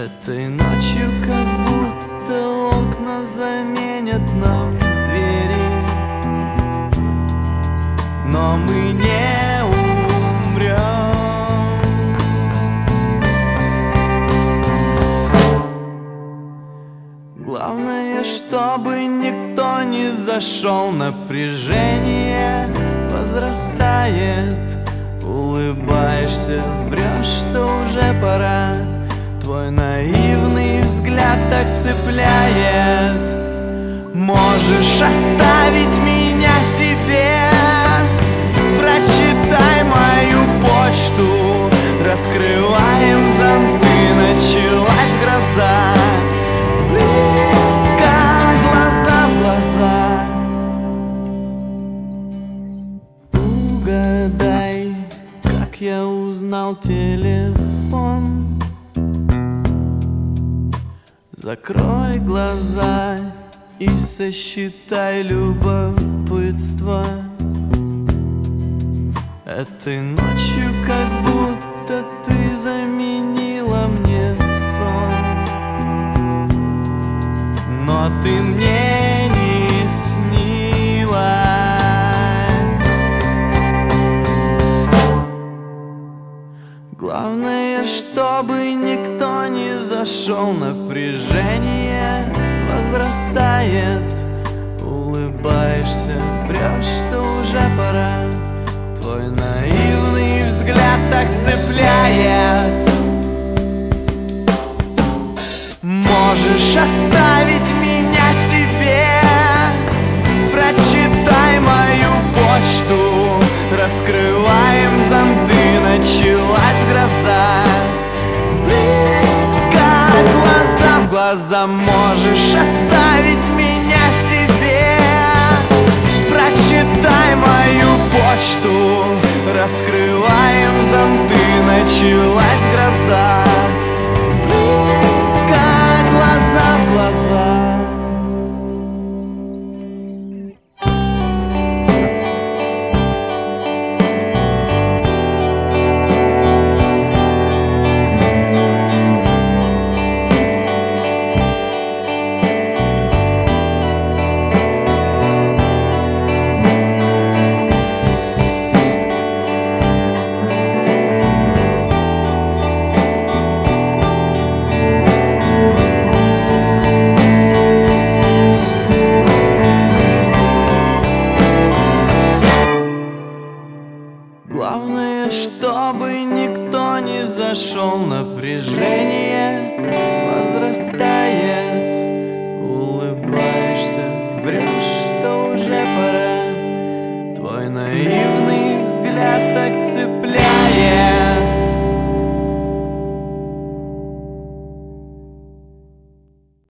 Этой ночью как будто окна заменят нам двери, но мы не умрем. Главное, чтобы никто не зашел. Напряжение возрастает. Улыбаешься, врешь, что уже пора. Твой наивный взгляд так цепляет. Можешь оставить меня себе. Прочитай мою почту. Раскрываем зонты, началась гроза. Близко, глаза в глаза. Угадай, как я узнал телефон. Закрой глаза и сосчитай любопытство. Этой ночью как будто ты заменила мне сон, но ты мне не снилась. Главное, чтобы никто не зашел. Напряжение возрастает. Улыбаешься, врешь, что уже пора. Твой наивный взгляд так цепляет. Можешь оставить меня себе. Прочитай мою почту. Раскрываем зонты, началась гроза. Близко, глаза в глаза. Можешь оставить меня себе. Прочитай мою почту. Раскрываем зонты, началась гроза. Близко, глаза в глаза. Главное, чтобы никто не зашел. Напряжение возрастает. Улыбаешься, врешь, что уже пора. Твой наивный взгляд так цепляет.